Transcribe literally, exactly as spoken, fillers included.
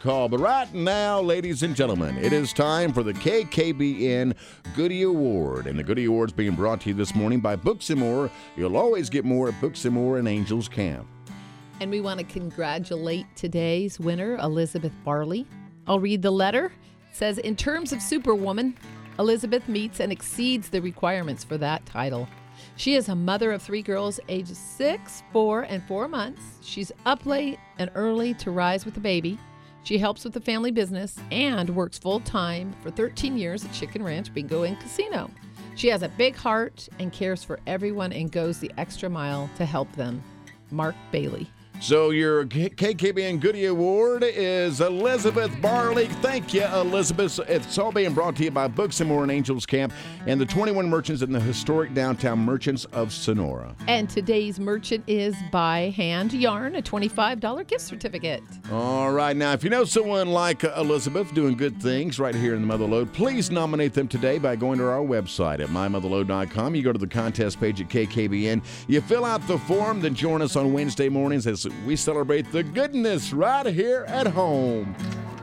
call. But right now, ladies and gentlemen, it is time for the K K B N Goody Award. And the Goody Award's being brought to you this morning by Books and More. You'll always get more at Books and More and Angels Camp. And we want to congratulate today's winner, Elizabeth Barley. I'll read the letter. It says, in terms of Superwoman, Elizabeth meets and exceeds the requirements for that title. She is a mother of three girls ages six, four, and four months. She's up late and early to rise with the baby. She helps with the family business and works full-time for thirteen years at Chicken Ranch Bingo and Casino. She has a big heart and cares for everyone and goes the extra mile to help them. Mark Bailey. So your K K B N Goody Award is Elizabeth Barley. Thank you, Elizabeth. It's all being brought to you by Books and More and Angels Camp and the twenty-one merchants in the historic downtown Merchants of Sonora. And today's merchant is By Hand Yarn, a twenty-five dollars gift certificate. All right. Now, if you know someone like Elizabeth doing good things right here in the Motherlode, please nominate them today by going to our website at my motherlode dot com. You go to the contest page at K K B N. You fill out the form, then join us on Wednesday mornings as we celebrate the goodness right here at home.